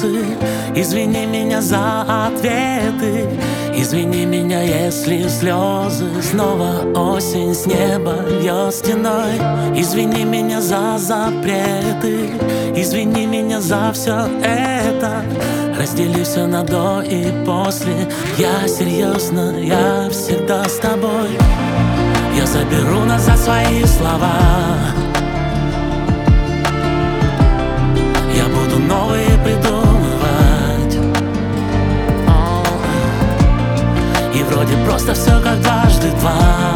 вопросы. Извини меня за ответы. Извини меня, если слезы. Снова осень с неба льет стеной. Извини меня за запреты. Извини меня за все это. Раздели все на до и после. Я серьезно, я всегда с тобой. Я заберу назад свои слова. Я буду новые придумывать. И вроде просто все как дважды два.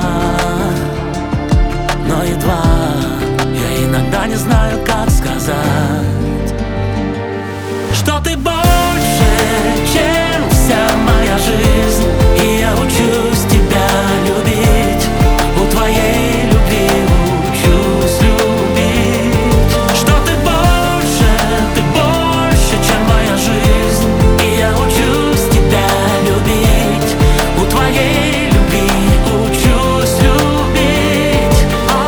Но едва. Я иногда не знаю, как сказать, что ты больше, чем вся моя жизнь. И я учусь тебя любить. У твоей любви учусь любить. Что ты больше, чем моя жизнь. И я учусь тебя любить. У твоей любви учусь любить.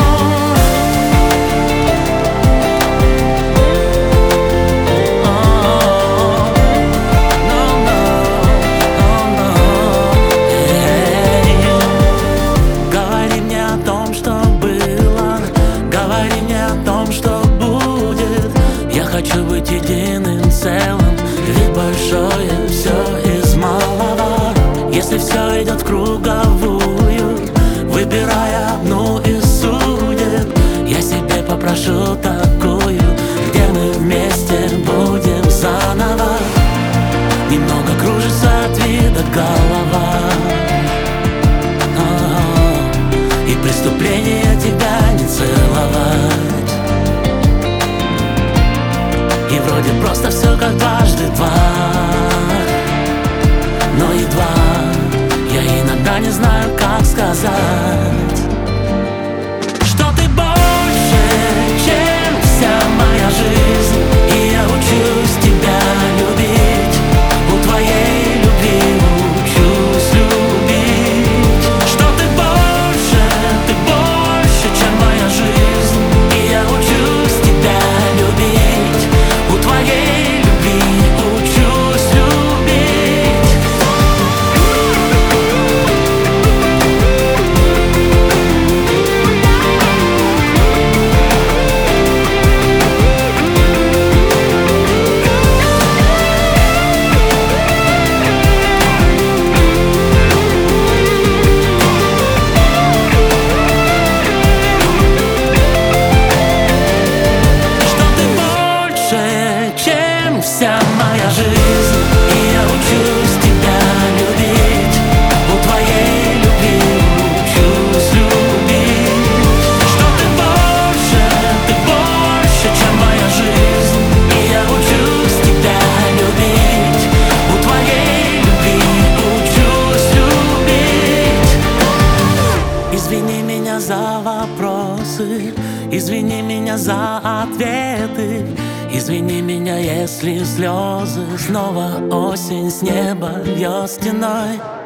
Говори мне о том, что было. Говори мне о том, что будет. Я хочу быть единым целым. Ведь большое все из малого. Если все идет в круговую, выбирая одну из судеб, я себе попрошу такую, где мы вместе будем заново. Немного кружится от вида голова. И преступление тебя не целовать. И вроде просто все как дважды два. Но едва. Я иногда не знаю, как сказать, что ты больше, чем вся моя жизнь. И я учусь тебя любить. У твоей любви учусь любить. Что ты больше, чем моя жизнь. И я учусь тебя любить. У твоей любви учусь любить. Что ты больше, чем вся моя жизнь. И я учусь тебя любить. У твоей любви учусь любить. Что ты больше, чем моя жизнь. И я учусь тебя любить. У твоей любви учусь любить. Извини меня за вопросы. Извини меня за ответы. Извини меня, если слезы. Снова осень с неба льет стеной.